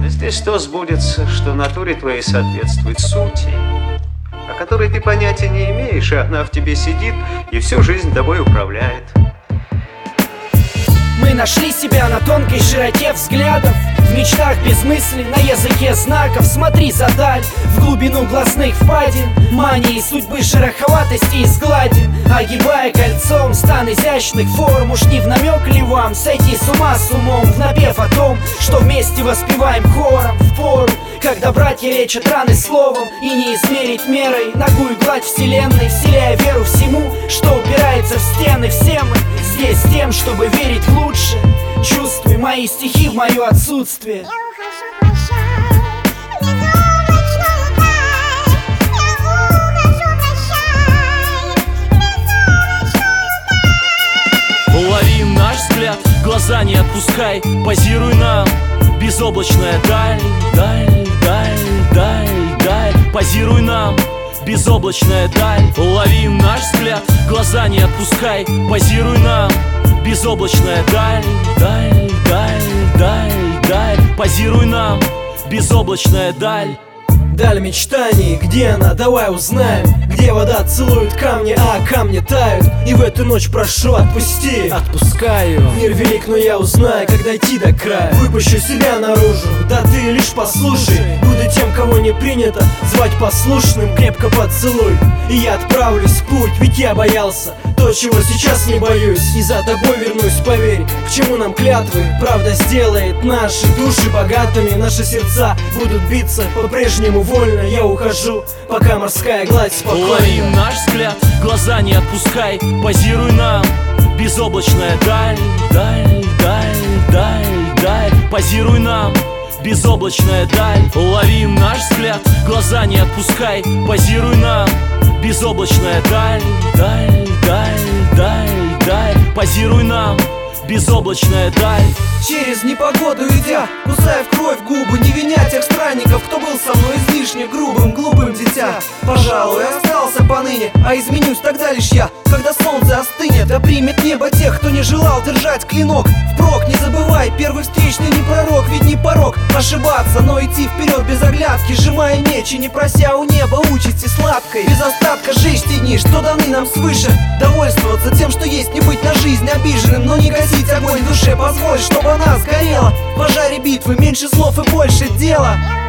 Здесь то сбудется, что натуре твоей соответствует сути, о которой ты понятия не имеешь, и она в тебе сидит и всю жизнь тобой управляет. Мы нашли себя на тонкой широте взглядов, в мечтах без мыслей, на языке знаков. Смотри задаль, в глубину глазных впадин, мании судьбы шероховатости изгладим. Огибая кольцом стан изящных форм, уж не в намек ли вам сойти с ума с умом, в напев о том, что вместе воспеваем хором в пору, когда братья лечат раны словом, и не измерить мерой ногую гладь вселенной, вселяя веру всему, что упирается в стены. Все мы здесь с тем, чтобы верить в лучшее. Чувствуй мои стихи в мое отсутствие. Лови наш взгляд, глаза не отпускай, позируй нам. Безоблачная даль, даль, даль, даль, даль. Позируй нам, безоблачная даль. Лови наш взгляд, глаза не отпускай, позируй нам. Безоблачная даль, даль, даль, даль, даль. Позируй нам, безоблачная даль. Даль мечтаний, где она? Давай узнаем. Где вода целует камни, а камни тают. И в эту ночь прошу, отпусти. Отпускаю. Мир велик, но я узнаю, как дойти до края. Выпущу себя наружу, да ты лишь послушай. Буду тем, кого не принято звать послушным. Крепко поцелуй, и я отправлюсь в путь. Ведь я боялся то, чего сейчас не боюсь. И за тобой вернусь, поверь. К чему нам клятвы? Правда сделает наши души богатыми. Наши сердца будут биться по-прежнему вольно. Я ухожу, пока морская гладь спокойна. Лови наш взгляд, глаза не отпускай, позируй нам. Безоблачная даль, даль, даль, даль, даль. Позируй нам, безоблачная даль. Лови наш взгляд, глаза не отпускай, позируй нам. Безоблачная даль, даль, даль, даль, даль. Позируй нам, безоблачная даль. Через непогоду идя, кусая в кровь губы, не виня тех странников, кто был со мной излишне грубым, глупым дитя. Пожалуй, остался поныне, а изменюсь тогда лишь я, когда солнце остынет, а примет небо тех, кто не желал держать клинок впрок. Не забывай, первый встречный не пророк, ведь не порок ошибаться, но идти вперед без оглядки, сжимая меч и не прося у неба участи сладкой. Без остатка жечь те дни, что даны нам свыше, довольствоваться тем, что есть, не быть на жизнь обиженным, но не гасить огонь в душе. Позволь, чтобы она сгорела в пожаре битвы, меньше слов и больше дела.